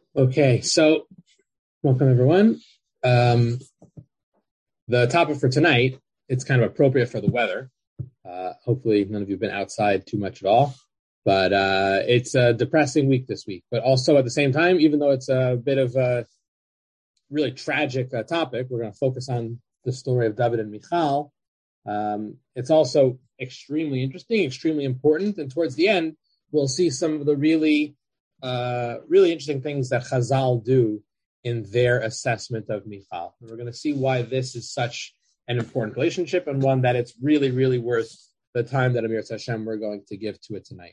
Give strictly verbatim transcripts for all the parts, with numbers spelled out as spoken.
Okay, so welcome everyone. Um, the topic for tonight, it's kind of appropriate for the weather. Uh, hopefully none of you have been outside too much at all, but uh, it's a depressing week this week. But also at the same time, even though it's a bit of a really tragic uh, topic, we're going to focus on the story of David and Michal. Um, it's also extremely interesting, extremely important, and towards the end, we'll see some of the really Uh, really interesting things that Chazal do in their assessment of Michal. And we're going to see why this is such an important relationship and one that it's really, really worth the time that Amir Hashem we're going to give to it tonight.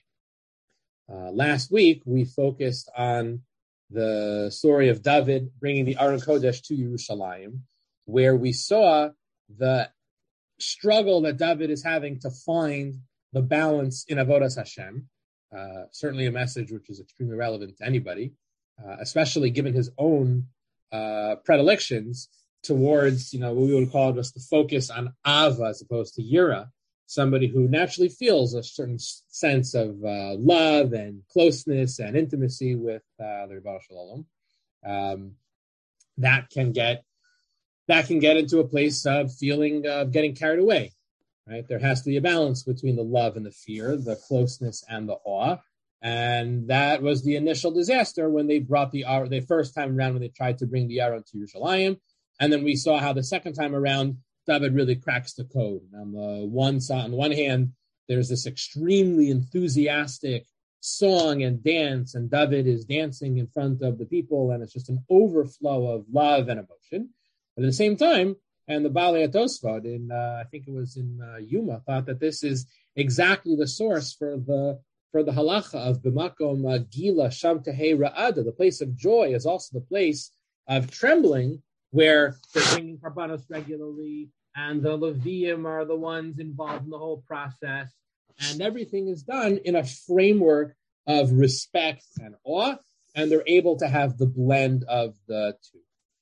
Uh, last week, we focused on the story of David bringing the Aron Kodesh to Yerushalayim, where we saw the struggle that David is having to find the balance in Avodas Hashem. Uh, certainly a message which is extremely relevant to anybody, uh, especially given his own uh, predilections towards, you know, what we would call just the focus on Ava as opposed to Yira, somebody who naturally feels a certain sense of uh, love and closeness and intimacy with uh, the Rebbe Shalom. Um, that can get that can get into a place of feeling of getting carried away. Right? There has to be a balance between the love and the fear, the closeness and the awe. And that was the initial disaster when they brought the Aron, the first time around when they tried to bring the Aron to Yerushalayim. And then we saw how the second time around, David really cracks the code. On the one side, on the one hand, there's this extremely enthusiastic song and dance, and David is dancing in front of the people, and it's just an overflow of love and emotion. But at the same time, and the Baalei Tosfot in, uh, I think it was in uh, Yuma, thought that this is exactly the source for the for the halacha of b'makom uh, gila sham tehei ra'ada. The place of joy is also the place of trembling, where they're bringing karbanos regularly, and the Leviim are the ones involved in the whole process, and everything is done in a framework of respect and awe, and they're able to have the blend of the two.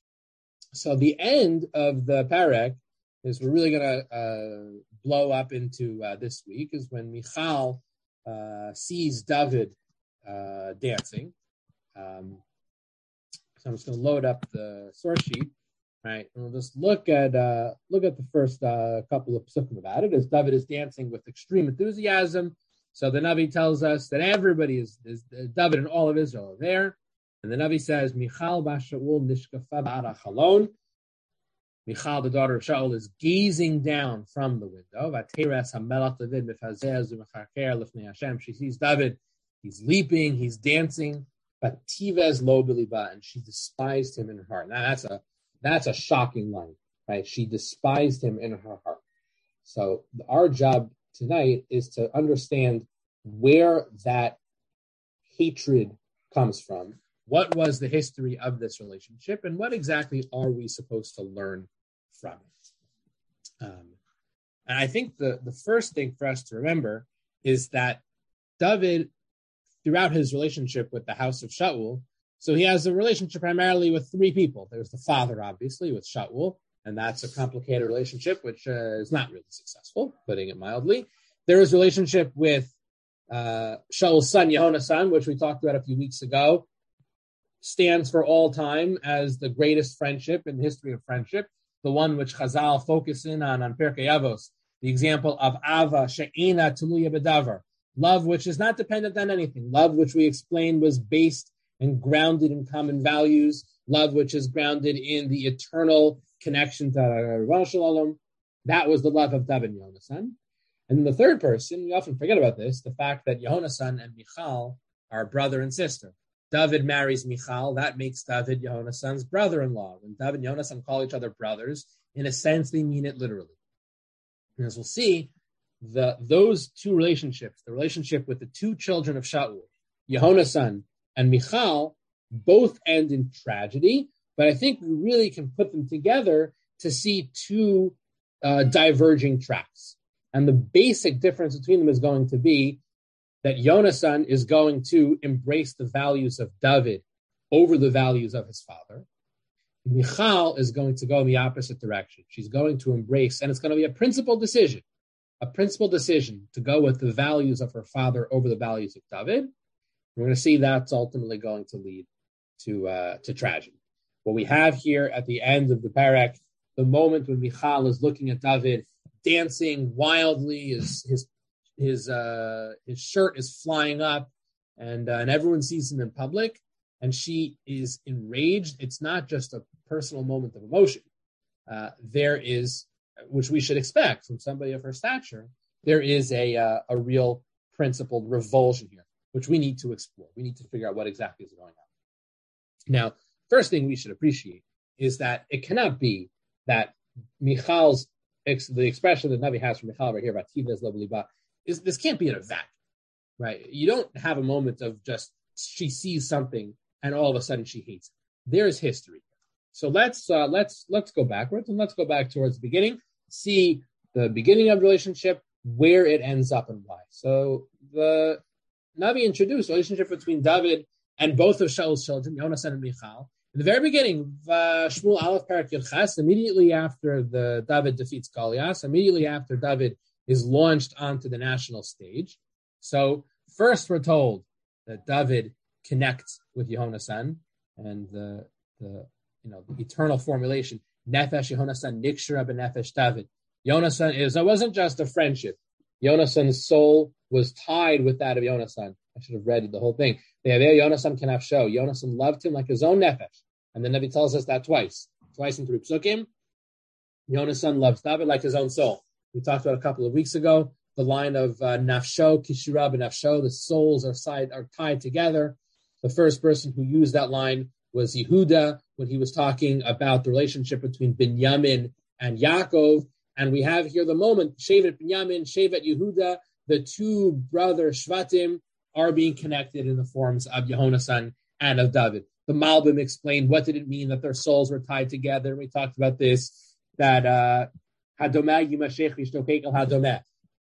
So the end of the parak is we're really going to uh, blow up into uh, this week is when Michal uh, sees David uh, dancing. Um, so I'm just going to load up the source sheet, right? And we'll just look at uh, look at the first uh, couple of psukim about it as David is dancing with extreme enthusiasm. So the Navi tells us that everybody is, is uh, David and all of Israel are there. And the Navi says, Michal ba Shaul nishkafa ba'ara chalon. Michal, the daughter of Shaul, is gazing down from the window. Vateres hamelach David mifazeh z'mechaker lifnei Hashem. She sees David. He's leaping. He's dancing. But tivez lo b'liba, and she despised him in her heart. Now that's a that's a shocking line, right? She despised him in her heart. So our job tonight is to understand where that hatred comes from. What was the history of this relationship, and what exactly are we supposed to learn from it? Um, and I think the, the first thing for us to remember is that David, throughout his relationship with the house of Shaul, so he has a relationship primarily with three people. There's the father, obviously, with Shaul, and that's a complicated relationship, which uh, is not really successful, putting it mildly. There is a relationship with uh, Shaul's son, Yehonasan, which we talked about a few weeks ago, stands for all time as the greatest friendship in the history of friendship, the one which Chazal focus in on on Pirkei Avos, the example of Ava she'ena tuluya b'davar, love which is not dependent on anything, love which we explained was based and grounded in common values, love which is grounded in the eternal connection to Rebbe Shalom. That was the love of David and Yehonasan. And the third person, we often forget about this, the fact that Yehonasan and Michal are brother and sister. David marries Michal, that makes David Yehonasan's brother-in-law. When David and Yehonasan call each other brothers, in a sense, they mean it literally. And as we'll see, the those two relationships, the relationship with the two children of Shaul, Yehonasan and Michal, both end in tragedy, but I think we really can put them together to see two uh, diverging tracks. And the basic difference between them is going to be that Yonasan is going to embrace the values of David over the values of his father. Michal is going to go in the opposite direction. She's going to embrace, and it's going to be a principled decision, a principled decision to go with the values of her father over the values of David. We're going to see that's ultimately going to lead to uh, to tragedy. What we have here at the end of the parak, the moment when Michal is looking at David dancing wildly, his his his uh, his shirt is flying up, and uh, and everyone sees him in public, and she is enraged. It's not just a personal moment of emotion. Uh, there is, which we should expect from somebody of her stature, there is a uh, a real principled revulsion here, which we need to explore. We need to figure out what exactly is going on. Now, first thing we should appreciate is that it cannot be that Michal's, the expression that Navi has for Michal right here about Tivez Lobeliba, is this can't be in a vacuum, right? You don't have a moment of just she sees something and all of a sudden she hates it. There's history. So let's uh, let's let's go backwards and let's go back towards the beginning, see the beginning of the relationship, where it ends up and why. So the Navi introduced the relationship between David and both of Shaul's children, Yonasan and Michal. In the very beginning, uh, Shmuel Aleph Parak Yud Ches, immediately after the David defeats Goliath, immediately after David is launched onto the national stage. So first we're told that David connects with Yehonasan, and the, the you know the eternal formulation, Nefesh Yehonasan Nikshara b'Nefesh David. Yonasan is, it wasn't just a friendship. Yonasan's soul was tied with that of Yonasan. I should have read the whole thing. There, Yonasan can have show. Yonasan loved him like his own nefesh. And the Navi tells us that twice. Twice in three psukim. Yonasan loves David like his own soul. We talked about a couple of weeks ago, the line of uh, nafsho, kishura b'nafsho, the souls are, side, are tied together. The first person who used that line was Yehuda when he was talking about the relationship between Binyamin and Yaakov. And we have here the moment, Shevet Binyamin, Shevet Yehuda, the two brother Shvatim are being connected in the forms of Yehonasan and of David. The Malbim explained what did it mean that their souls were tied together. We talked about this, that uh, Hadomeh Yimashech Yishtokekel Hadomeh.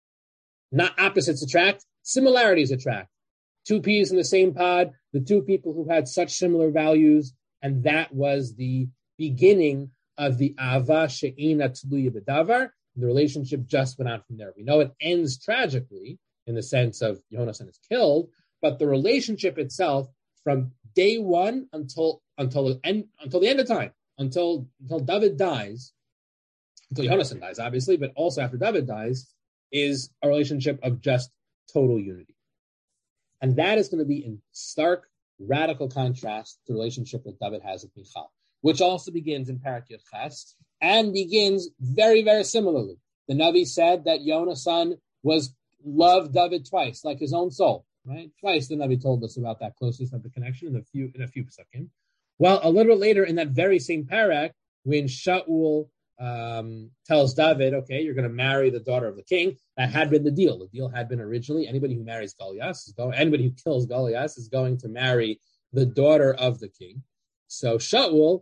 Not opposites attract, similarities attract. Two peas in the same pod, the two people who had such similar values, and that was the beginning of the Ava She'ina Tluya B'Davar. The relationship just went on from there. We know it ends tragically in the sense of Yehonasan is killed, but the relationship itself, from day one until until the end until the end of time, until until David dies, until Yehonasan dies, obviously, but also after David dies, is a relationship of just total unity. And that is going to be in stark, radical contrast to the relationship that David has with Michal, which also begins in Parak Yud Ches, and begins very, very similarly. The Navi said that Yonasan was loved David twice, like his own soul, right? Twice the Navi told us about that closeness of the connection in a few in a few seconds. Well, a little later in that very same parak, when Shaul um, tells David, okay, you're going to marry the daughter of the king, that had been the deal. The deal had been originally, anybody who marries Goliath, is going, anybody who kills Goliath is going to marry the daughter of the king. So Shaul,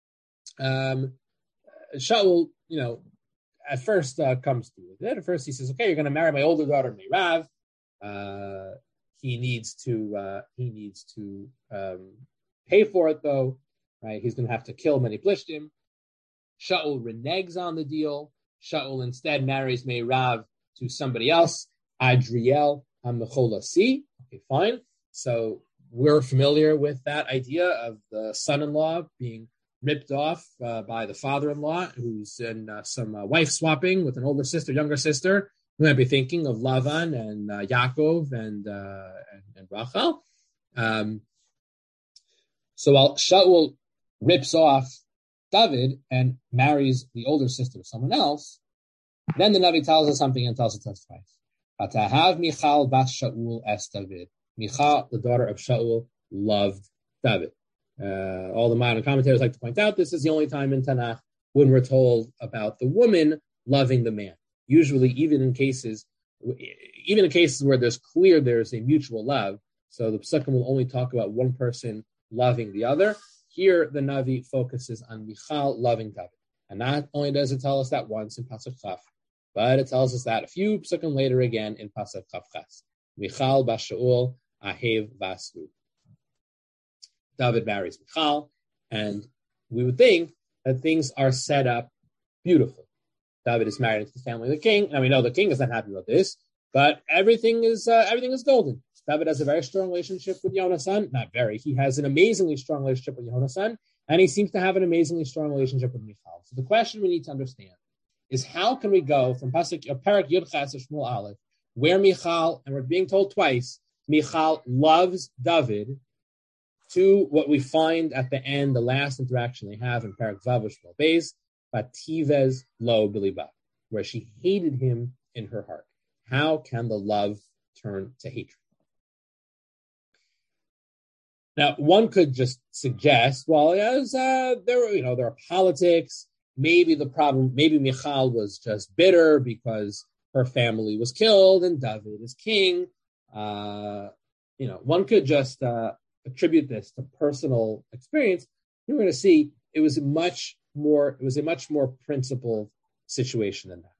um, Shaul, you know, at first uh, comes to it. At first he says, okay, you're going to marry my older daughter, Meirav. Uh, he needs to, uh, he needs to um, pay for it though, right? He's going to have to kill many Plishtim. Shaul reneges on the deal. Shaul instead marries Meirav to somebody else, Adriel HaMecholasi. Okay, fine. So we're familiar with that idea of the son-in-law being ripped off uh, by the father-in-law, who's in uh, some uh, wife swapping with an older sister, younger sister. We might be thinking of Lavan and uh, Yaakov and, uh, and and Rachel. Um, so while Shaul rips off David and marries the older sister to someone else, then the Navi tells us something and tells us twice. Atahav Michal bas Shaul es David. Michal, the daughter of Shaul, loved David. Uh, all the modern commentators like to point out this is the only time in Tanakh when we're told about the woman loving the man. Usually, even in cases, even in cases where there's clear there's a mutual love, so the Psukim will only talk about one person loving the other. Here, the Navi focuses on Michal loving David. And not only does it tell us that once in Pasuk Chaf, but it tells us that a few Psukim later again in Pasuk Chaf Ches. Michal bas Shaul ahev vaslu. David marries Michal, and we would think that things are set up beautifully. David is married into the family of the king, and we know the king is not happy about this, but everything is uh, everything is golden. David has a very strong relationship with Yonasan. Not very. He has an amazingly strong relationship with Yonasan, and he seems to have an amazingly strong relationship with Michal. So the question we need to understand is how can we go from Pasuk Parak Yud Ches Shmuel Aleph, where Michal, and we're being told twice, Michal loves David, to what we find at the end, the last interaction they have in Parak Vav Shmuel Beis, Bativez Lo Biliba, where she hated him in her heart. How can the love turn to hatred? Now, one could just suggest, well, yes, uh, there, you know, there are politics. Maybe the problem, maybe Michal was just bitter because her family was killed and David is king. Uh, you know, one could just uh, attribute this to personal experience. You're going to see it was a much more, it was a much more principled situation than that.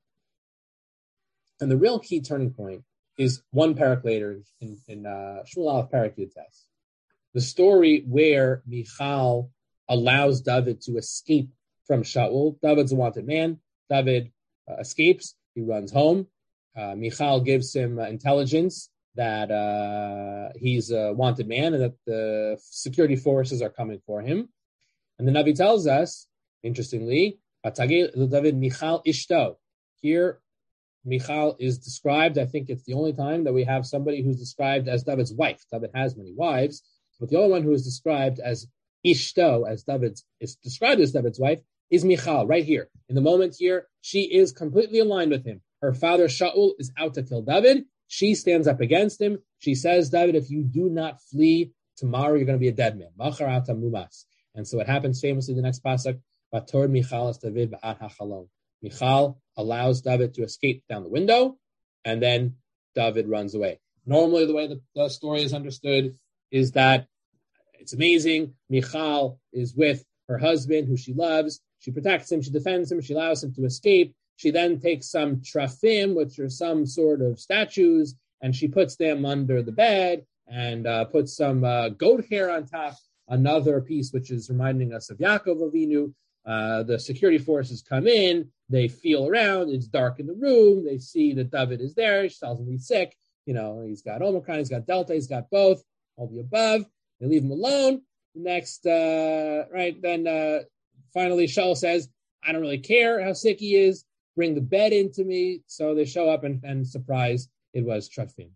And the real key turning point is one parak later in, in uh, Shmuel Aleph Parak Yud Tes. The story where Michal allows David to escape from Shaul. David's a wanted man. David uh, escapes. He runs home. Uh, Michal gives him uh, intelligence that uh, he's a wanted man and that the security forces are coming for him. And the Navi tells us, interestingly, David Michal Ishto. Here, Michal is described, I think it's the only time that we have somebody who's described as David's wife. David has many wives, but the only one who is described as Ishto, as David's, is described as David's wife, is Michal, right here. In the moment here, she is completely aligned with him. Her father Shaul is out to kill David. She stands up against him. She says, David, if you do not flee, tomorrow you're going to be a dead man. Macharata mumas. And so it happens famously the next pasuk, Bator Michal es David ba'at hachalon. Michal allows David to escape down the window, and then David runs away. Normally, the way the, the story is understood is that it's amazing. Michal is with her husband, who she loves. She protects him. She defends him. She allows him to escape. She then takes some trafim, which are some sort of statues, and she puts them under the bed and uh, puts some uh, goat hair on top. Another piece, which is reminding us of Yaakov Avinu. Uh, the security forces come in. They feel around. It's dark in the room. They see that David is there. She tells him he's sick. You know, he's got Omicron. He's got Delta. He's got both. All the above. They leave him alone. Next, uh, right, then uh, finally Shaul says, I don't really care how sick he is. Bring the bed into me. So they show up and, and surprise, it was Trafim.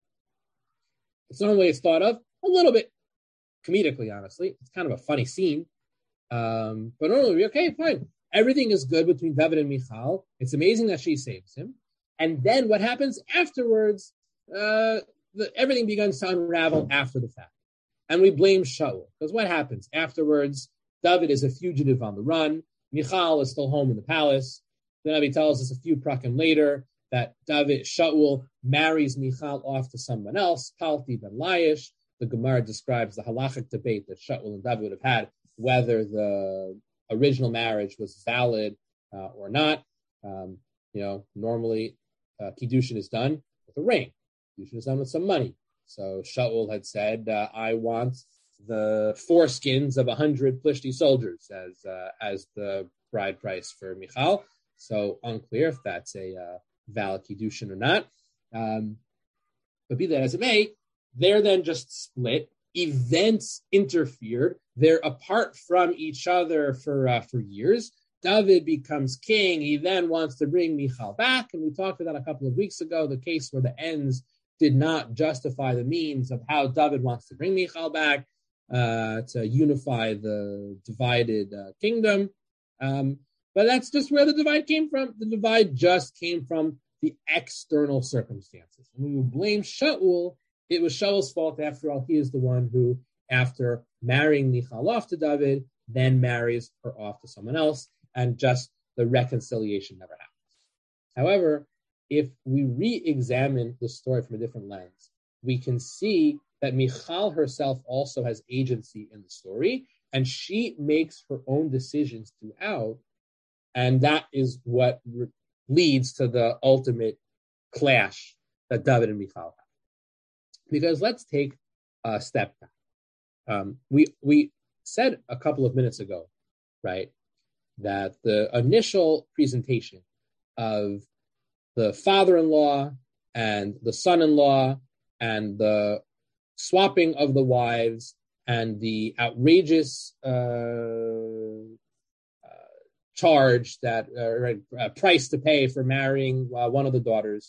It's normally it's thought of a little bit comedically, honestly. It's kind of a funny scene. Um, but normally, okay, fine. Everything is good between David and Michal. It's amazing that she saves him. And then what happens afterwards, uh, the, everything begins to unravel after the fact. And we blame Shaul. Because what happens afterwards? David is a fugitive on the run. Michal is still home in the palace. The Navi tells us a few prakim later that David, Shaul, marries Michal off to someone else, Palti ben Laish. The Gemara describes the halachic debate that Shaul and David would have had, whether the original marriage was valid uh, or not. Um, you know, normally uh, Kiddushin is done with a ring. Kiddushin is done with some money. So Shaul had said, uh, I want the foreskins of a hundred Plishti soldiers as uh, as the bride price for Michal. So unclear if that's a uh, valid Kiddushin or not. Um, but be that as it may, they're then just split. Events interfered. They're apart from each other for uh, for years. David becomes king. He then wants to bring Michal back. And we talked about a couple of weeks ago, the case where the ends did not justify the means of how David wants to bring Michal back uh, to unify the divided uh, kingdom. Um, but that's just where the divide came from. The divide just came from the external circumstances. And we would blame Shaul. It was Shaul's fault. After all, he is the one who, after marrying Michal off to David, then marries her off to someone else, and just the reconciliation never happens. However, if we re-examine the story from a different lens, we can see that Michal herself also has agency in the story, and she makes her own decisions throughout, and that is what re- leads to the ultimate clash that David and Michal have. Because let's take a step back. Um, we we said a couple of minutes ago, right, that the initial presentation of the father-in-law and the son-in-law and the swapping of the wives and the outrageous uh, uh, charge that uh, uh, price to pay for marrying uh, one of the daughters,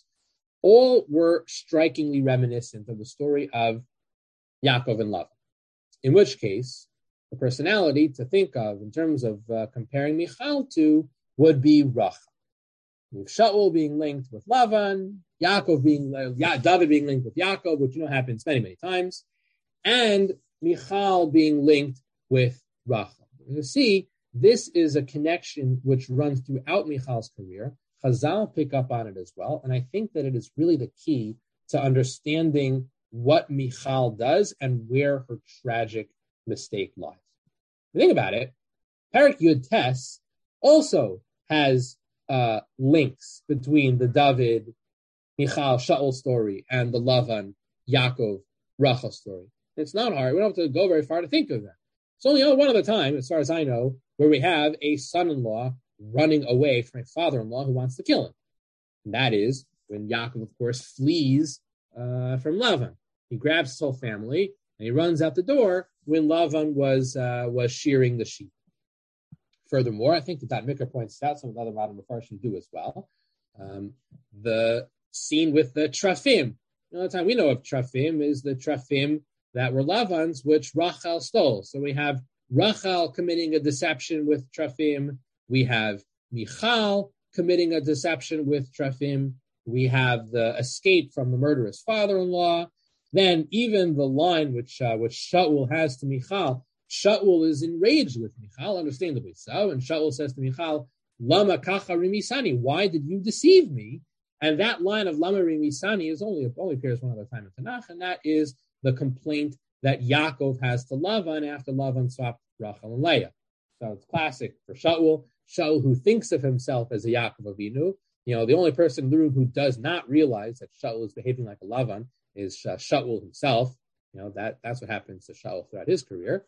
all were strikingly reminiscent of the story of Yaakov and Lavan. In which case, the personality to think of in terms of uh, comparing Michal to would be Rachel. With Shaul being linked with Lavan, Yaakov being uh, David being linked with Yaakov, which you know happens many, many times, and Michal being linked with Rachel. You see, this is a connection which runs throughout Michal's career. Chazal pick up on it as well, and I think that it is really the key to understanding what Michal does and where her tragic mistake lies. Think about it. Perek Yud Tes also has uh, links between the David, Michal, Shaul story and the Lavan, Yaakov, Rachel story. It's not hard. We don't have to go very far to think of that. It's only one other time, as far as I know, where we have a son-in-law running away from a father-in-law who wants to kill him. And that is when Yaakov, of course, flees uh, from Lavan. He grabs his whole family and he runs out the door when Lavan was uh, was shearing the sheep. Furthermore, I think that that Mikra points out, some of the other modern Mepharshim do as well, um, the scene with the Trafim. You know, the time we know of Trafim is the Trafim that were Lavan's, which Rachel stole. So we have Rachel committing a deception with Trafim. We have Michal committing a deception with Trafim. We have the escape from the murderous father-in-law. Then even the line which uh, which Shaul has to Michal, Shaul is enraged with Michal, understandably so, and Shaul says to Michal, Lama kacha rimisani, why did you deceive me? And that line of Lama rimisani is only only appears one other time in Tanakh, and that is the complaint that Yaakov has to Lavan after Lavan swapped Rachel and Leah. So it's classic for Shaul. Shaul, who thinks of himself as a Yaakov Avinu, you know, the only person in the room who does not realize that Shaul is behaving like a Lavan is uh, Shaul himself. You know, that that's what happens to Shaul throughout his career.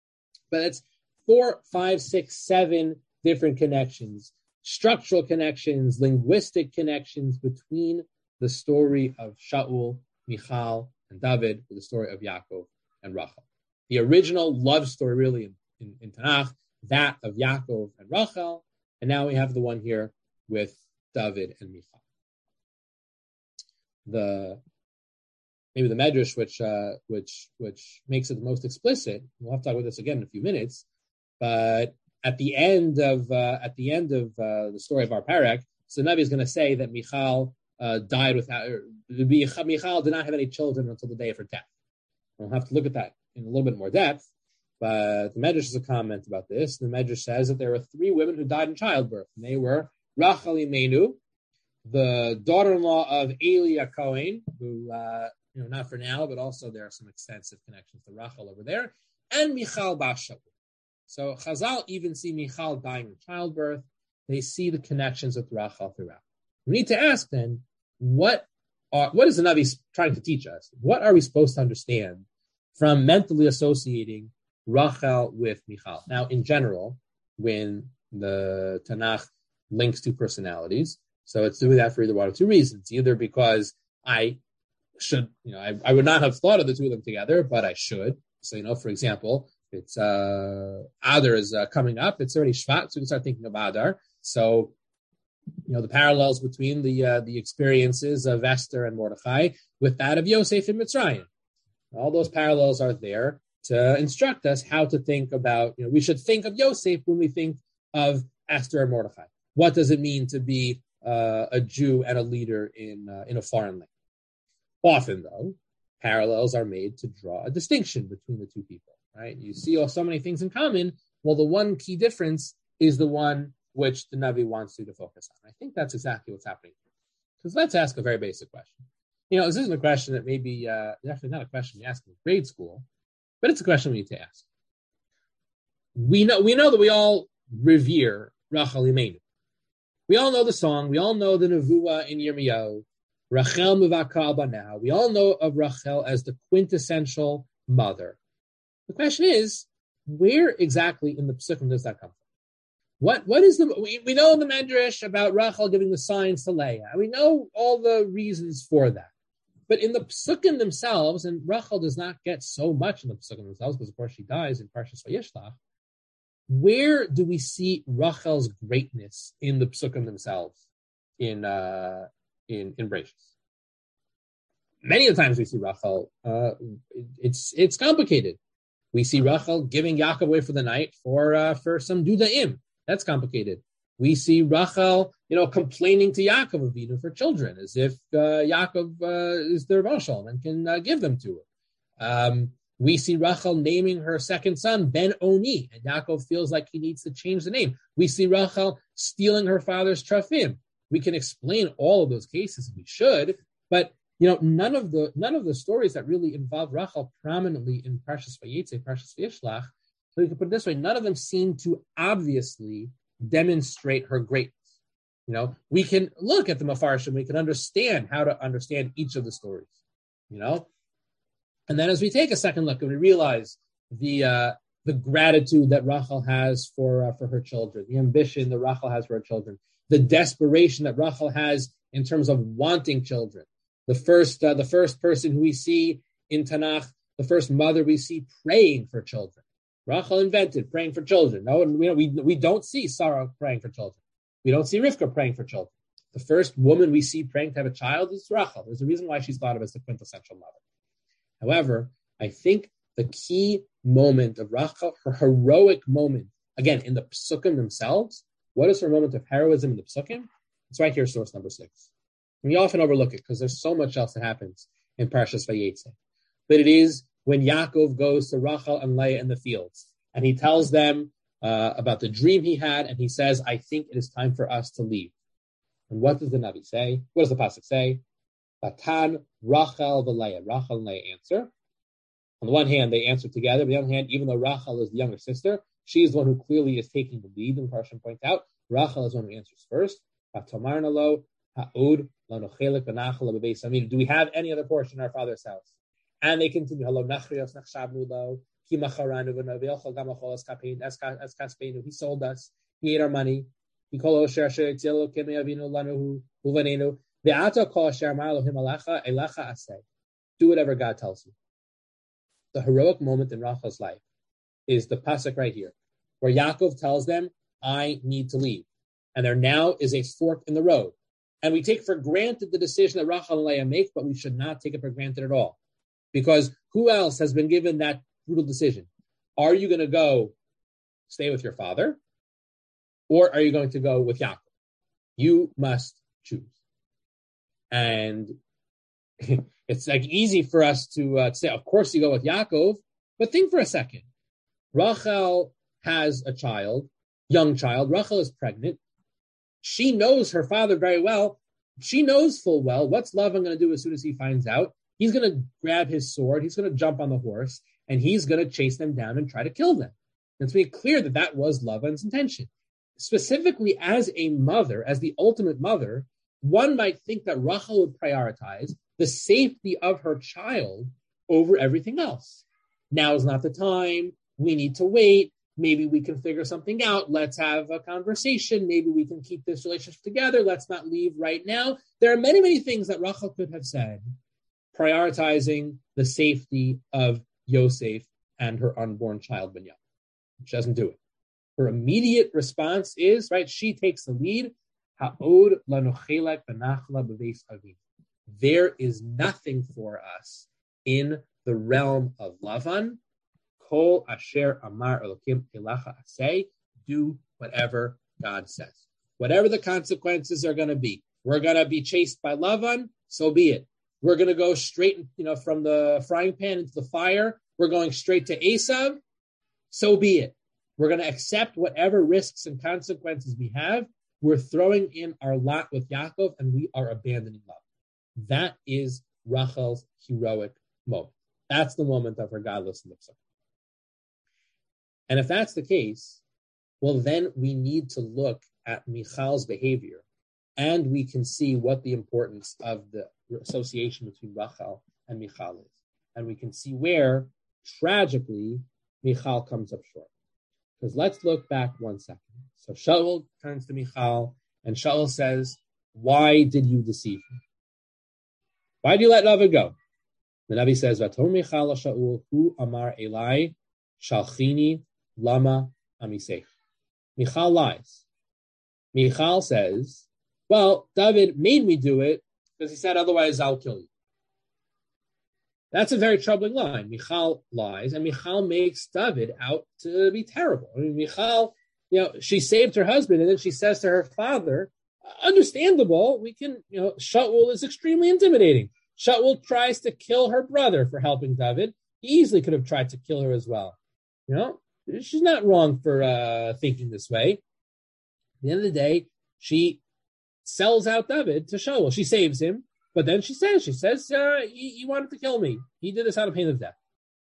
But it's four, five, six, seven different connections, structural connections, linguistic connections between the story of Shaul, Michal, and David with the story of Yaakov and Rachel. The original love story really in, in, in Tanakh, that of Yaakov and Rachel, and now we have the one here with David and Michal. The maybe the Medrash, which uh, which which makes it the most explicit. We'll have to talk about this again in a few minutes. But at the end of uh, at the end of uh, the story of our parak, so Navi is going to say that Michal uh, died without. Or, Michal did not have any children until the day of her death. We'll have to look at that in a little bit more depth. But the Medrash is a comment about this. The Medrash says that there were three women who died in childbirth, and they were Rachel Imenu, the daughter-in-law of Eli Cohen, who, uh, you know, not for now, but also there are some extensive connections to Rachel over there, and Michal Bas Shaul. So Chazal even see Michal dying in childbirth. They see the connections with Rachel throughout. We need to ask then, what are, what is the Navi trying to teach us? What are we supposed to understand from mentally associating Rachel with Michal? Now, in general, when the Tanakh links two personalities, so it's doing that for either one of two reasons. Either because I should, you know, I, I would not have thought of the two of them together, but I should. So, you know, for example, it's uh, Adar is uh, coming up. It's already Shvat, so we can start thinking of Adar. So, you know, the parallels between the uh, the experiences of Esther and Mordechai with that of Yosef and Mitzrayim. All those parallels are there to instruct us how to think about, you know, we should think of Yosef when we think of Esther and Mordechai. What does it mean to be uh, a Jew and a leader in uh, in a foreign land? Often, though, parallels are made to draw a distinction between the two people, right? You see oh, so many things in common. Well, the one key difference is the one which the Navi wants you to focus on. I think that's exactly what's happening here. Because let's ask a very basic question. You know, this isn't a question that maybe, uh, actually not a question you ask in grade school, but it's a question we need to ask. We know we know that we all revere Rachel Imenu. We all know the song. We all know the Nevuah in Yirmiyahu, Rachel Mevakah Banah. We all know of Rachel as the quintessential mother. The question is, where exactly in the Pesukim does that come from? What what is the we, we know the Medrash about Rachel giving the signs to Leah. We know all the reasons for that. But in the psukim themselves, and Rachel does not get so much in the psukim themselves, because of course she dies in Parshas Vayishlach, where do we see Rachel's greatness in the psukim themselves in uh, in in Bereishis? Many of the times we see Rachel, uh, it's it's complicated. We see Rachel giving Yaakov away for the night for uh, for some dudaim. That's complicated. We see Rachel, you know, complaining to Yaakov Avinu for children, as if uh, Yaakov uh, is their mashal and can uh, give them to her. Um, we see Rachel naming her second son Ben Oni, and Yaakov feels like he needs to change the name. We see Rachel stealing her father's trafim. We can explain all of those cases, and we should, but you know, none of the none of the stories that really involve Rachel prominently in Parshas Vayetze, Parshas Vayishlach, so you can put it this way: none of them seem to obviously demonstrate her greatness. You know, we can look at the Mefarshim, we can understand how to understand each of the stories. You know, and then as we take a second look and we realize the uh, the gratitude that Rachel has for uh, for her children, the ambition that Rachel has for her children, the desperation that Rachel has in terms of wanting children. The first, uh, the first person who we see in Tanakh, the first mother we see praying for children. Rachel invented praying for children. No, we we we don't see Sarah praying for children. We don't see Rivka praying for children. The first woman we see praying to have a child is Rachel. There's a reason why she's thought of as the quintessential mother. However, I think the key moment of Rachel, her heroic moment, again in the Psukim themselves. What is her moment of heroism in the Psukim? It's right here, source number six. We often overlook it because there's so much else that happens in Parshas Vayetze. But it is when Yaakov goes to Rachel and Leah in the fields, and he tells them uh, about the dream he had, and he says, I think it is time for us to leave. And what does the Navi say? What does the pasuk say? Batan Rachel v'Leah. Rachel and Leah answer. On the one hand, they answer together. On the other hand, even though Rachel is the younger sister, she is the one who clearly is taking the lead, and Parshas points out. Rachel is the one who answers first. Batomarna lo ha'od. Do we have any other portion in our father's house? And they continue. He sold us. He ate our money. Do whatever God tells you. The heroic moment in Rachel's life is the pasuk right here, where Yaakov tells them, I need to leave. And there now is a fork in the road. And we take for granted the decision that Rachel and Leah make, but we should not take it for granted at all. Because who else has been given that brutal decision? Are you going to go stay with your father? Or are you going to go with Yaakov? You must choose. And it's like easy for us to uh, say, of course you go with Yaakov, but think for a second. Rachel has a child, young child. Rachel is pregnant. She knows her father very well. She knows full well what's Lavan going to do as soon as he finds out. He's going to grab his sword. He's going to jump on the horse, and he's going to chase them down and try to kill them. And it's made clear that that was Lavan's intention. Specifically, as a mother, as the ultimate mother, one might think that Rachel would prioritize the safety of her child over everything else. Now is not the time. We need to wait. Maybe we can figure something out. Let's have a conversation. Maybe we can keep this relationship together. Let's not leave right now. There are many, many things that Rachel could have said, prioritizing the safety of Yosef and her unborn child, Binyamin. She doesn't do it. Her immediate response is, right, she takes the lead. Ha'od lanochelek benachla b'beis avim. There is nothing for us in the realm of Lavan. Kol asher amar Elokim elacha aseh. Do whatever God says. Whatever the consequences are going to be. We're going to be chased by Lavan, so be it. We're going to go straight, you know, from the frying pan into the fire. We're going straight to Esav, so be it. We're going to accept whatever risks and consequences we have. We're throwing in our lot with Yaakov, and we are abandoning love. That is Rachel's heroic moment. That's the moment of her godlessness. And if that's the case, well, then we need to look at Michal's behavior, and we can see what the importance of the association between Rachel and Michal is. And we can see where, tragically, Michal comes up short. Because let's look back one second. So Shaul turns to Michal, and Shaul says, why did you deceive me? Why do you let David go? The Navi says, Vator Michal Shaul hu amar Elai shalchini lama amisech. Michal lies. Michal says, well, David made me do it because he said, otherwise I'll kill you. That's a very troubling line. Michal lies, and Michal makes David out to be terrible. I mean, Michal, you know, she saved her husband, and then she says to her father, understandable, we can, you know, Shaul is extremely intimidating. Shaul tries to kill her brother for helping David. He easily could have tried to kill her as well. You know, she's not wrong for uh, thinking this way. At the end of the day, she sells out David to Shaul. She saves him, but then she says, she says, uh, he, he wanted to kill me. He did this out of pain of death.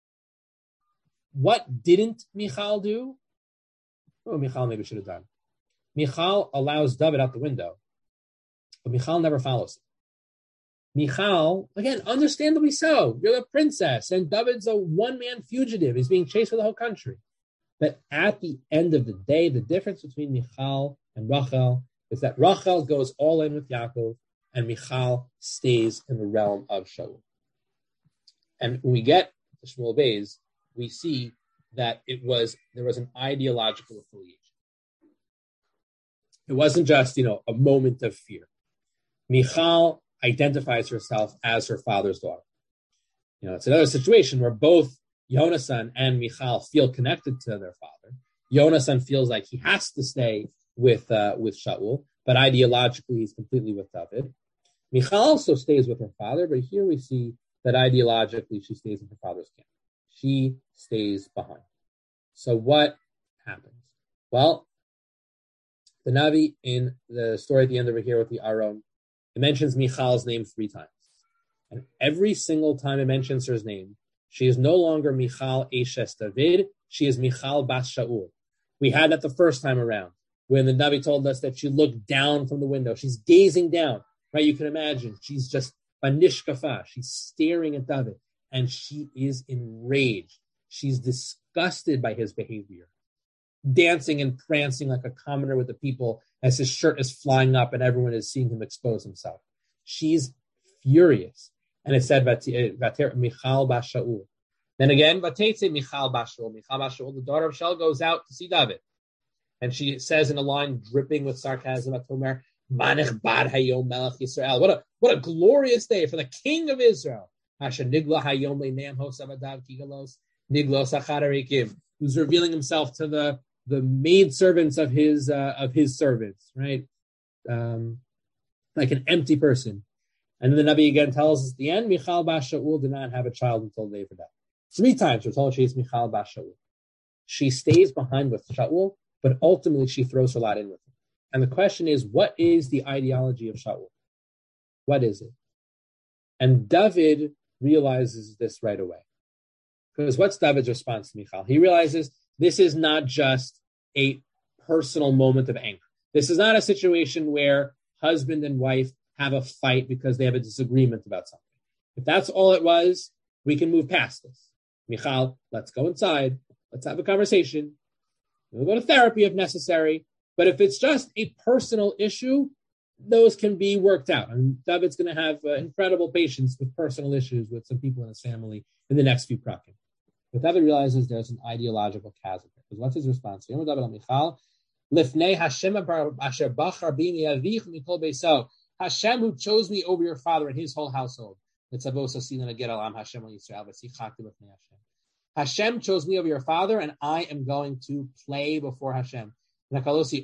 What didn't Michal do? Oh, Michal maybe should have done. Michal allows David out the window, but Michal never follows him. Michal, again, understandably so. You're the princess, and David's a one-man fugitive. He's being chased for the whole country. But at the end of the day, the difference between Michal and Rachel is that Rachel goes all in with Yaakov, and Michal stays in the realm of Shaul. And when we get to Shmuel Beis, we see that it was there was an ideological affiliation. It wasn't just, you know, a moment of fear. Michal identifies herself as her father's daughter. You know, it's another situation where both Yonasan and Michal feel connected to their father. Yonasan feels like he has to stay with uh, with Shaul, but ideologically he's completely with David. Michal also stays with her father, but here we see that ideologically she stays in her father's camp. She stays behind. So what happens? Well, the Navi in the story at the end over here with the Aron, it mentions Michal's name three times. And every single time it mentions her name, she is no longer Michal Eshes David, she is Michal Bas Shaul. We had that the first time around, when the Navi told us that she looked down from the window. She's gazing down, right? You can imagine. She's just banishkafa. She's staring at David, and she is enraged. She's disgusted by his behavior, dancing and prancing like a commoner with the people as his shirt is flying up and everyone is seeing him expose himself. She's furious. And it said, Vater Michal Bas Shaul. Then again, Vatetse Michal Bas Shaul. Michal Bas Shaul, the daughter of Shaul, goes out to see David. And she says in a line dripping with sarcasm, Atomer, Manech Bad Hayom Melech Yisrael. What a, what a glorious day for the king of Israel. Asher Nigla Hayom Le'neam Hosavadav Kigalos, Niglos Achararekim, who's revealing himself to the the maid servants of his uh, of his servants, right? Um, like an empty person. And then the Nabi again tells us at the end, Michal Bas Shaul did not have a child until the day of her death. Three times we're told she is Michal Bas Shaul. She stays behind with Shaul, but ultimately she throws her lot in with him. And the question is, what is the ideology of Shaul? What is it? And David realizes this right away. Because what's David's response to Michal? He realizes this is not just a personal moment of anger. This is not a situation where husband and wife have a fight because they have a disagreement about something. If that's all it was, we can move past this. Michal, let's go inside. Let's have a conversation. We'll go to therapy if necessary. But if it's just a personal issue, those can be worked out. And David's going to have uh, incredible patience with personal issues with some people in his family in the next few prakim. But David realizes there's an ideological chasm. Because what's his response? Lifnei Hashem asher bachar bini avich mikol beiso. Hashem who chose me over your father and his whole household. Hashem chose me over your father, and I am going to play before Hashem. I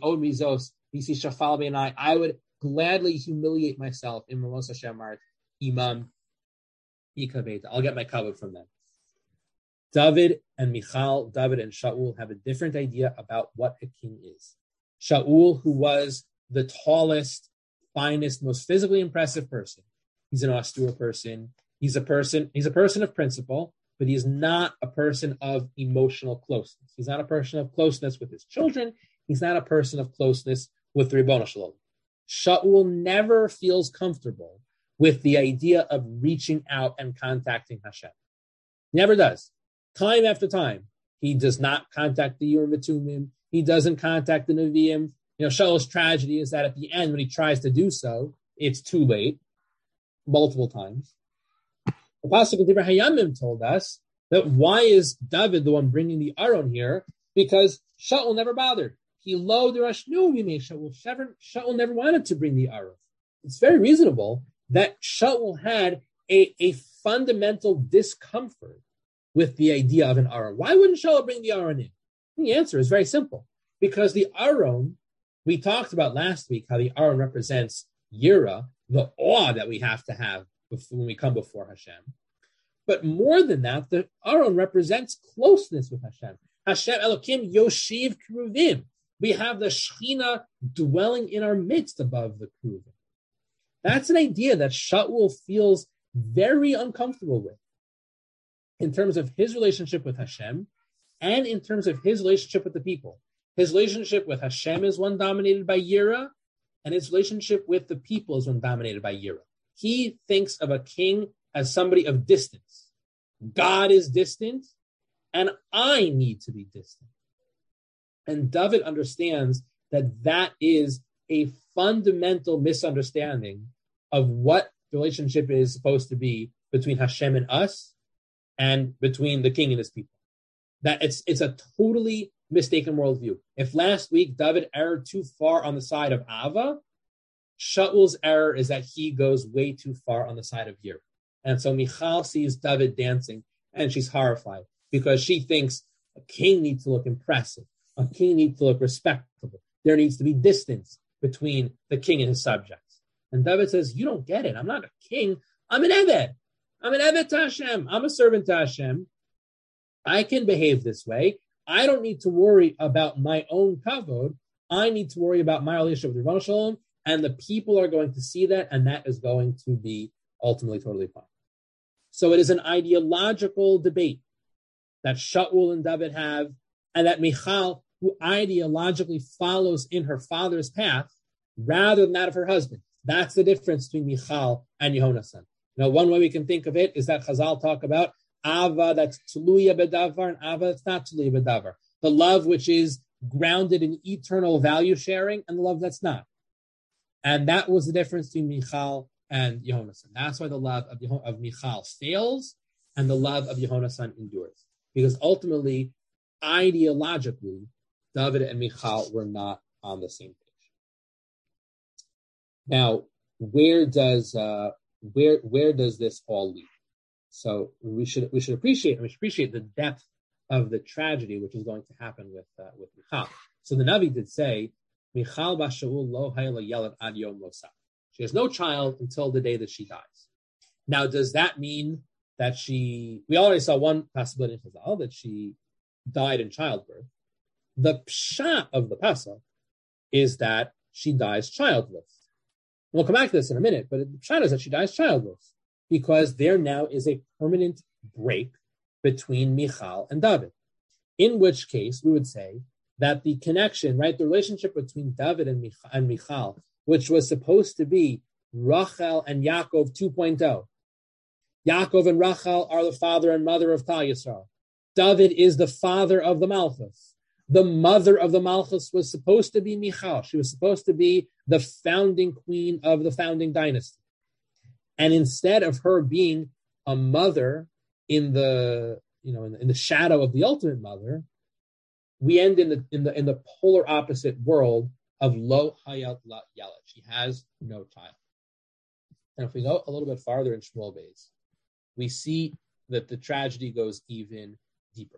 would gladly humiliate myself in Mamos Hashem Art Imam Ikaveta. I'll get my kavod from them. David and Michal, David and Shaul have a different idea about what a king is. Shaul, who was the tallest, finest, most physically impressive person. He's an austere person. He's a person, he's a person of principle, but he's not a person of emotional closeness. He's not a person of closeness with his children. He's not a person of closeness with the Ribono Shel Olam. Shaul never feels comfortable with the idea of reaching out and contacting Hashem. Never does. Time after time, he does not contact the Urim V'Tumim. He doesn't contact the Nevi'im. You know, Shaul's tragedy is that at the end, when he tries to do so, it's too late. multiple times. The pasuk in Divrei Hayamim told us that why is David the one bringing the Aron here? Because Shaul never bothered. He lo derashnu v'mei Shaul. Shaul never wanted to bring the Aron. It's very reasonable that Shaul had a, a fundamental discomfort with the idea of an Aron. Why wouldn't Shaul bring the Aron in? And the answer is very simple. Because the Aron, we talked about last week how the Aron represents Yira, the awe that we have to have before, when we come before Hashem. But more than that, the Aron represents closeness with Hashem. Hashem Elokim Yoshiv Keruvim. We have the Shechina dwelling in our midst above the Keruvim. That's an idea that Shaul feels very uncomfortable with in terms of his relationship with Hashem and in terms of his relationship with the people. His relationship with Hashem is one dominated by Yira, and his relationship with the people is one dominated by Yira. He thinks of a king as somebody of distance. God is distant, and I need to be distant. And David understands that that is a fundamental misunderstanding of what the relationship is supposed to be between Hashem and us and between the king and his people. That it's it's a totally mistaken worldview. If last week David erred too far on the side of Ava, Shaul's error is that he goes way too far on the side of Yira. And so Michal sees David dancing and she's horrified because she thinks a king needs to look impressive. A king needs to look respectable. There needs to be distance between the king and his subjects. And David says, you don't get it. I'm not a king. I'm an Eved. I'm an Eved to Hashem. I'm a servant to Hashem. I can behave this way. I don't need to worry about my own kavod. I need to worry about my relationship with Ribbono Shel Olam, and the people are going to see that, and that is going to be ultimately totally fine. So it is an ideological debate that Shaul and David have, and that Michal, who ideologically follows in her father's path, rather than that of her husband. That's the difference between Michal and Yehonasan. Now, one way we can think of it is that Chazal talk about Ava that's tuluya bedavar and Ava that's not tuluya bedavar. The love which is grounded in eternal value sharing and the love that's not. And that was the difference between Michal and Yehonasan. That's why the love of, Yeh- of Michal fails and the love of Yehonasan endures. Because ultimately, ideologically, David and Michal were not on the same page. Now, where does uh, where where does this all lead? So we should we should appreciate we should appreciate the depth of the tragedy which is going to happen with uh, with Michal. So the Navi did say, Michal bas Shaul lo hayla yelad ad yom mosa. She has no child until the day that she dies. Now, does that mean that she? We already saw one possibility in Chazal that she died in childbirth. The pshat of the pasuk is that she dies childless. We'll come back to this in a minute, but the pshat is that she dies childless because there now is a permanent break between Michal and David. In which case, we would say that the connection, right, the relationship between David and Michal, and Michal, which was supposed to be Rachel and Yaakov two point oh. Yaakov and Rachel are the father and mother of Klal Yisrael. David is the father of the Malchus. The mother of the Malchus was supposed to be Michal. She was supposed to be the founding queen of the founding dynasty. And instead of her being a mother in the, you know, in the, in the shadow of the ultimate mother, we end in the in the in the polar opposite world of Lo Hayat La Yalad. She has no child. And if we go a little bit farther in Shmuel Beis, we see that the tragedy goes even deeper.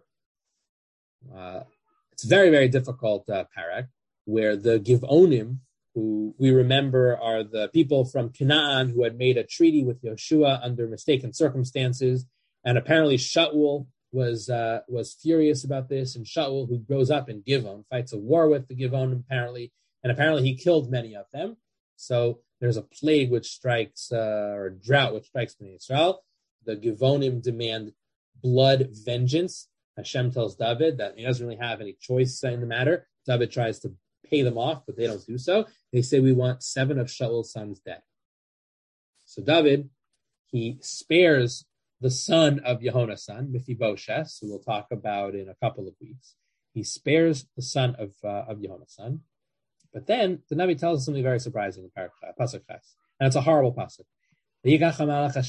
Uh, it's very, very difficult uh, parak, where the Givonim, who we remember are the people from Canaan who had made a treaty with Yoshua under mistaken circumstances, and apparently Shaul was uh, was furious about this, and Shaul, who grows up in Givon, fights a war with the Givonim apparently, and apparently he killed many of them. So there's a plague which strikes, uh, or a drought which strikes Bnei Israel. The Givonim demand blood vengeance. Hashem tells David that he doesn't really have any choice in the matter. David tries to pay them off, but they don't do so. They say, we want seven of Shaul's sons dead. So David, he spares the son of Yehonasan, Mephibosheth, who we'll talk about in a couple of weeks. He spares the son of uh, of Yehonasan. But then the Navi tells us something very surprising in Pasuk Ches, and it's a horrible pasuk. He takes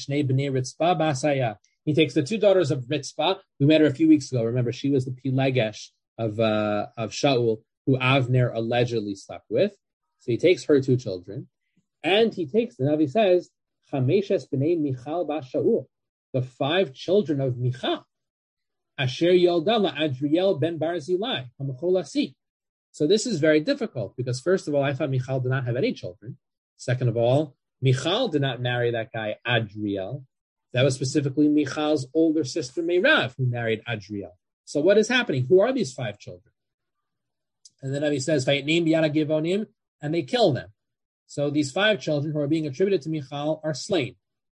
the two daughters of Ritzpah. We met her a few weeks ago. Remember, she was the Pilegesh of uh, of Shaul, who Avner allegedly slept with. So he takes her two children, and he takes, the Navi says, Chameshes b'nei Michal bas Shaul, the five children of Michal, Asher Yolda Adriel ben Barzilai, Hamacholasi. So this is very difficult because, first of all, I thought Michal did not have any children. Second of all, Michal did not marry that guy Adriel. That was specifically Michal's older sister Meirav who married Adriel. So what is happening? Who are these five children? And then he says, "Vayitnim biyad givonim," and they kill them. So these five children who are being attributed to Michal are slain.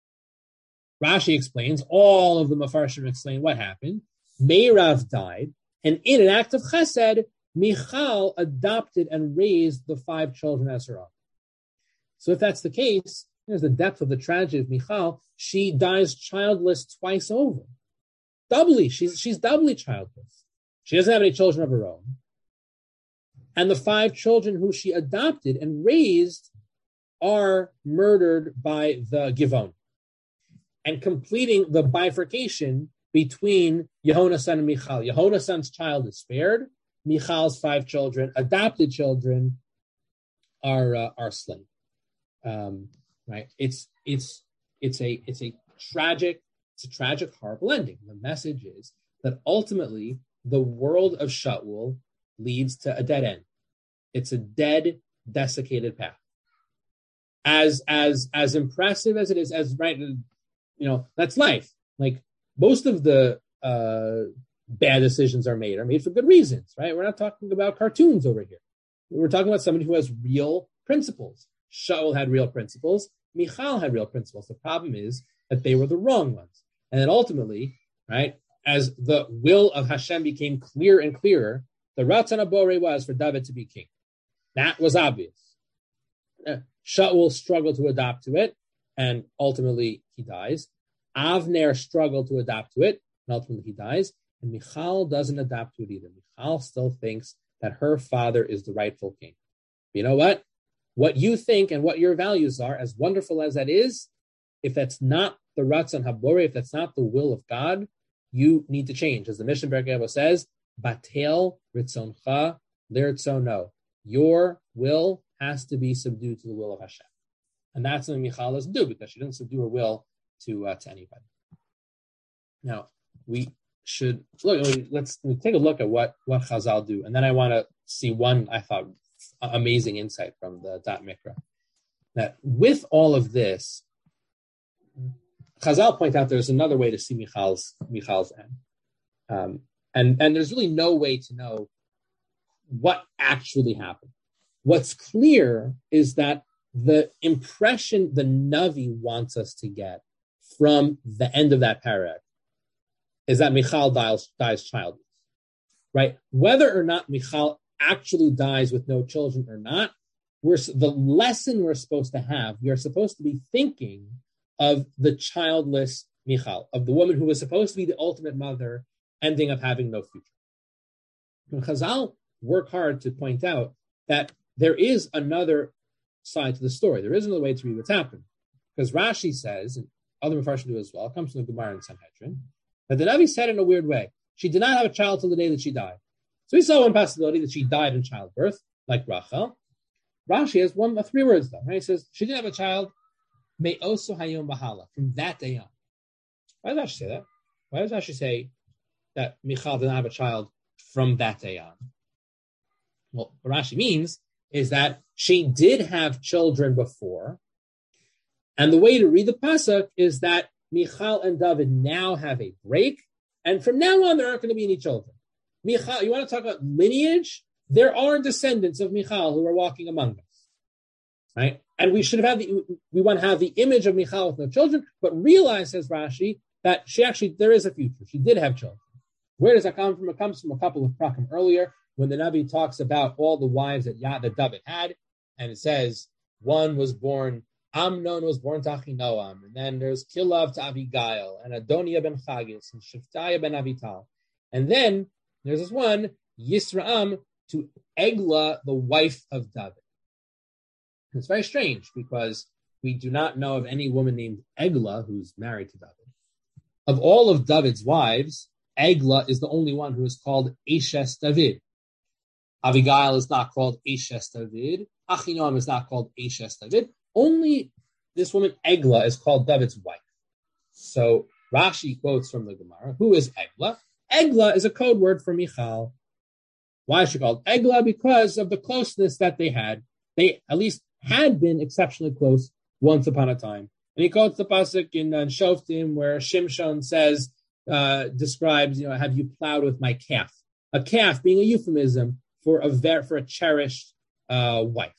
Rashi explains, all of the Mefarshim explain what happened. Meirav died, and in an act of chesed, Michal adopted and raised the five children as her own. So if that's the case, here's the depth of the tragedy of Michal. She dies childless twice over. Doubly, she's, she's doubly childless. She doesn't have any children of her own. And the five children who she adopted and raised are murdered by the Givon. And completing the bifurcation between Yehonasan and Michal. Yehonasan's child is spared. Michal's five children, adopted children, are uh, are slain. Um, right? It's it's it's a it's a tragic it's a tragic, horrible ending. The message is that ultimately the world of Shaul leads to a dead end. It's a dead, desiccated path. As as as impressive as it is, as right, you know, that's life. Like most of the uh, bad decisions are made are made for good reasons, right? We're not talking about cartoons over here. We're talking about somebody who has real principles. Shaul had real principles. Michal had real principles. The problem is that they were the wrong ones. And then ultimately, right, as the will of Hashem became clearer and clearer, the Ratzon HaBorei was for David to be king. That was obvious. Shaul struggled to adapt to it, and ultimately he dies. Avner struggled to adapt to it, and ultimately he dies. And Michal doesn't adapt to it either. Michal still thinks that her father is the rightful king. You know what? What you think and what your values are, as wonderful as that is, if that's not the Ratzon HaBorei, if that's not the will of God, you need to change. As the Mishnah Berurah says, Batel ritzoncha liritzono. Your will has to be subdued to the will of Hashem. And that's what Michal doesn't do, because she didn't subdue her will to uh, to anybody. Now, we should look. Let's take a look at what, what Chazal do, and then I want to see one, I thought, amazing insight from the Da'at Mikra. That with all of this, Chazal point out there's another way to see Michal's Michal's end, um, and and there's really no way to know what actually happened. What's clear is that the impression the Navi wants us to get from the end of that parak is that Michal dies, dies childless, right? Whether or not Michal actually dies with no children or not, we're, the lesson we're supposed to have, we are supposed to be thinking of the childless Michal, of the woman who was supposed to be the ultimate mother, ending up having no future. And Chazal work hard to point out that there is another side to the story. There is another way to read what's happened. Because Rashi says, and other Mefarshim do as well, it comes from the Gemara in Sanhedrin, that the Navi said in a weird way, she did not have a child till the day that she died. So we saw one possibility that she died in childbirth, like Rachel. Rashi has one, three words though. Right? He says, she didn't have a child, me'osu hayom bahala, from that day on. Why does Rashi say that? Why does Rashi say that Michal did not have a child from that day on? Well, what Rashi means is that she did have children before, and the way to read the pasuk is that Michal and David now have a break, and from now on there aren't going to be any children. Michal, you want to talk about lineage? There are descendants of Michal who are walking among us, right? And we should have had the we want to have the image of Michal with no children, but realize, says Rashi, that she actually there is a future. She did have children. Where does that come from? It comes from a couple of prakim earlier, when the Navi talks about all the wives that, Yah, that David had, and it says one was born, Amnon was born to Achinoam, and then there's Kilav to Abigail, and Adoniah ben Chagis, and Shiftaiah ben Avital. And then there's this one, Yisraam, to Eglah, the wife of David. It's very strange, because we do not know of any woman named Eglah who's married to David. Of all of David's wives, Eglah is the only one who is called Eshes David. Abigail is not called Eshes David. Achinoam is not called Eshes David. Only this woman Eglah is called David's wife. So Rashi quotes from the Gemara, who is Eglah? Eglah is a code word for Michal. Why is she called Eglah? Because of the closeness that they had. They at least had been exceptionally close once upon a time. And he quotes the pasuk in uh, Shoftim where Shimshon says, uh, describes, you know, have you plowed with my calf? A calf being a euphemism for a ver- for a cherished uh, wife.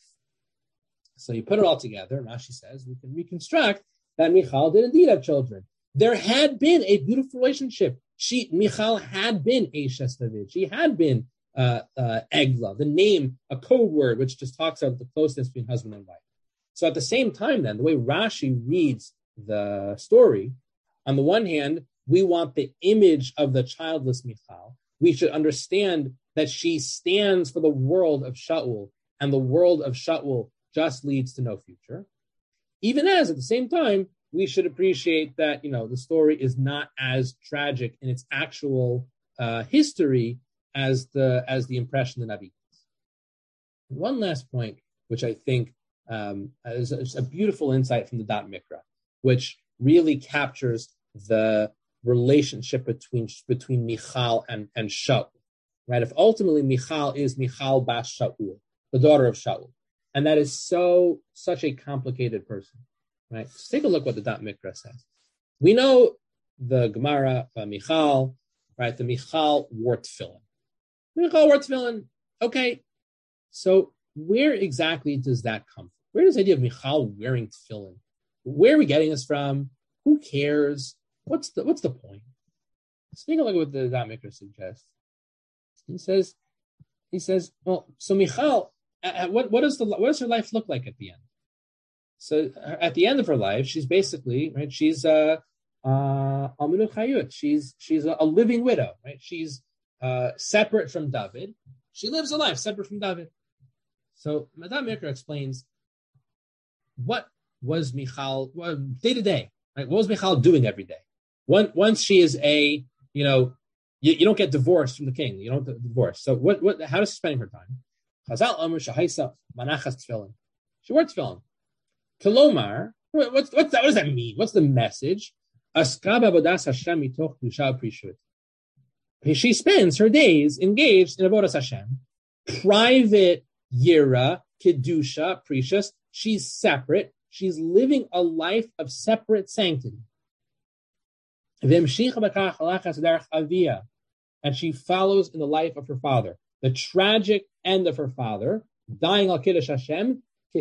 So you put it all together, Rashi says, we can reconstruct that Michal did indeed have children. There had been a beautiful relationship. She, Michal had been Eshes David. She had been uh, uh, Eglah, the name, a code word, which just talks about the closeness between husband and wife. So at the same time then, the way Rashi reads the story, on the one hand, we want the image of the childless Michal. We should understand that she stands for the world of Shaul, and the world of Shaul just leads to no future. Even as, at the same time, we should appreciate that, you know, the story is not as tragic in its actual uh, history as the as the impression the Navi gives. One last point, which I think um, is, is a beautiful insight from the Dat Mikra, which really captures the relationship between between Michal and, and Shaul. Right? If ultimately Michal is Michal Bas Shaul, the daughter of Shaul, and that is so such a complicated person. Right? Let's take a look what the Dat Mikra says. We know the Gemara, uh, Michal, right? The Michal wore tefillin. Michal wore tefillin. Okay, so where exactly does that come from? Where does the idea of Michal wearing tefillin? Where are we getting this from? Who cares? What's the what's the point? Let's take a look at what the Dat Mikra suggests. He says, he says, well, so Michal, uh, what what does the what does her life look like at the end? So at the end of her life, she's basically, right, she's uh, uh, Aminut Chayut. She's she's a, a living widow, right? She's uh, separate from David. She lives a life separate from David. So Madame Mikra explains what was Michal well, day to day, right? What was Michal doing every day? One, once she is a, you know, you, you don't get divorced from the king. You don't get divorced. So what? What? How does she spend her time? Chazal Amr Shahaisa Manachas Tefillin. She wore tefillin. Kolomar, what's, what's that, what does that mean? What's the message? She spends her days engaged in Avodas Hashem, private yira, kedusha, precious. She's separate. She's living a life of separate sanctity. And she follows in the life of her father, the tragic end of her father, dying al Kiddush Hashem. The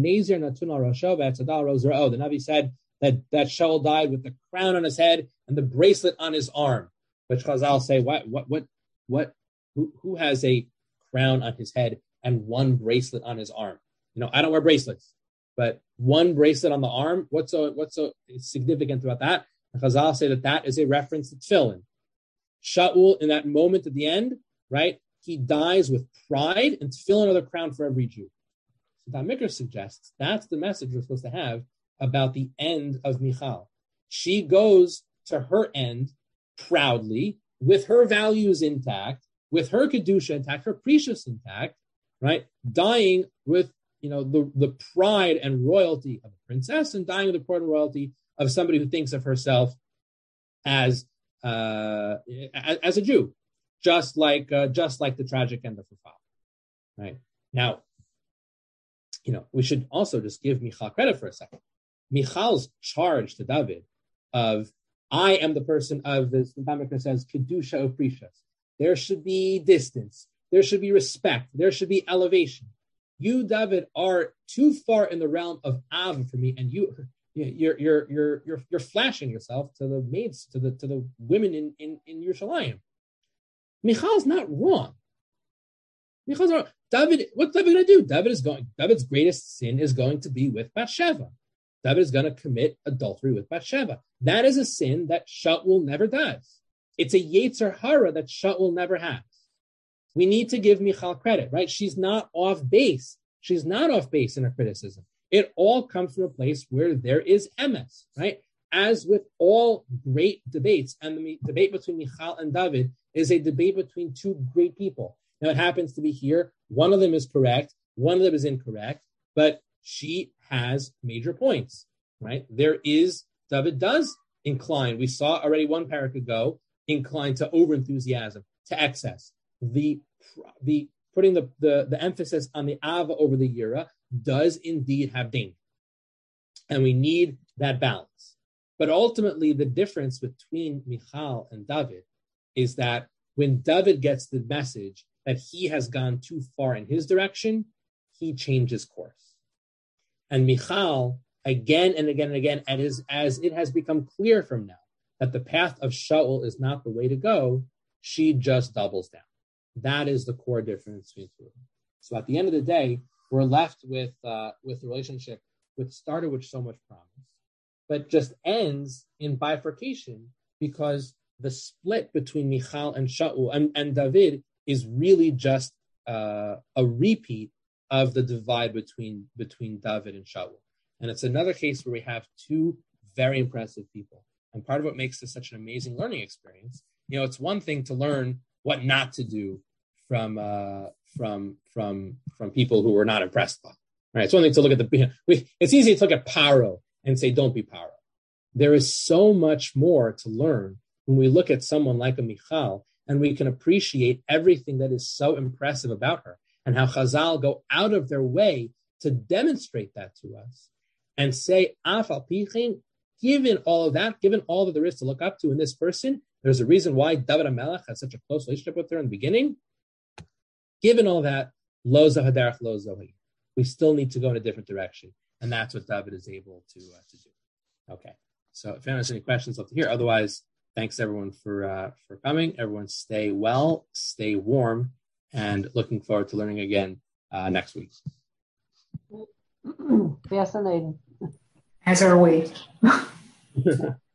Navi said that, that Shaul died with the crown on his head and the bracelet on his arm. Which Chazal say, what, what, what, what, who, who has a crown on his head and one bracelet on his arm? You know, I don't wear bracelets, but one bracelet on the arm. What's so, what's so significant about that? And Chazal say that that is a reference to tefillin. Shaul, in that moment at the end, right? He dies with pride, and tefillin are the crown for every Jew. So Dat Mikra suggests that's the message we're supposed to have about the end of Michal. She goes to her end proudly, with her values intact, with her kedusha intact, her precious intact, right? Dying with, you know, the, the pride and royalty of a princess, and dying with the pride and royalty of somebody who thinks of herself as uh, as, as a Jew, just like uh, just like the tragic end of her father, right? Now, you know, we should also just give Michal credit for a second. Michal's charge to David of, I am the person of this, the Mikra says, Kedusha of Precious. There should be distance. There should be respect. There should be elevation. You, David, are too far in the realm of Av for me, and you, you're, you're, you're, you're, you're flashing yourself to the maids, to the, to the women in, in, in Yerushalayim. Michal's not wrong. Michal's not wrong. David, what's David going to do? David is going, David's greatest sin is going to be with Bathsheba. David is going to commit adultery with Bathsheba. That is a sin that Shaul never does. It's a Yetzer Hara that Shaul never has. We need to give Michal credit, right? She's not off base. She's not off base in her criticism. It all comes from a place where there is emes, right? As with all great debates, and the debate between Michal and David is a debate between two great people. Now, it happens to be here. One of them is correct. One of them is incorrect, but she has major points, right? There is, David does incline. We saw already one parak ago, incline to overenthusiasm, to excess. The, the putting the, the, the emphasis on the Ava over the Yira does indeed have danger. And we need that balance. But ultimately, the difference between Michal and David is that when David gets the message that he has gone too far in his direction, he changes course. And Michal, again and again and again, and as, as it has become clear from now that the path of Shaul is not the way to go, she just doubles down. That is the core difference between two of them. So at the end of the day, we're left with uh, with the relationship which started with so much promise, but just ends in bifurcation because the split between Michal and Shaul and, and David is really just uh, a repeat of the divide between, between David and Shaul. And it's another case where we have two very impressive people. And part of what makes this such an amazing learning experience, you know, it's one thing to learn what not to do from uh, from from from people who we're not impressed by. Right? It's one thing to look at the. We, it's easy to look at Paro and say, "Don't be Paro." There is so much more to learn when we look at someone like a Michal, and we can appreciate everything that is so impressive about her, and how Chazal go out of their way to demonstrate that to us, and say, "Af al pi chen," given all of that, given all that there is to look up to in this person, there's a reason why David HaMelech had such a close relationship with her in the beginning. Given all that, lo zahadarach lo zohi. We still need to go in a different direction. And that's what David is able to uh, to do. Okay. So if anyone has any questions, love to hear. Otherwise, thanks everyone for uh, for coming. Everyone stay well, stay warm, and looking forward to learning again uh, next week. Fascinating. As are we.